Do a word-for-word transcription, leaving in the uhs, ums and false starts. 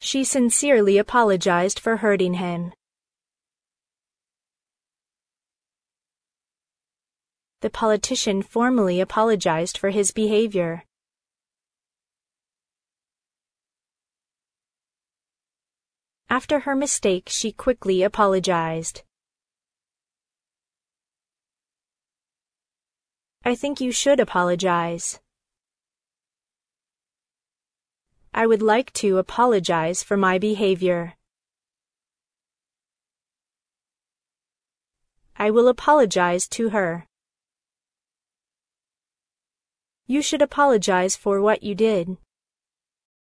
She sincerely apologized for hurting him. The politician formally apologized for his behavior. After her mistake, she quickly apologized. I think you should apologize. I would like to apologize for my behavior. I will apologize to her. You should apologize for what you did.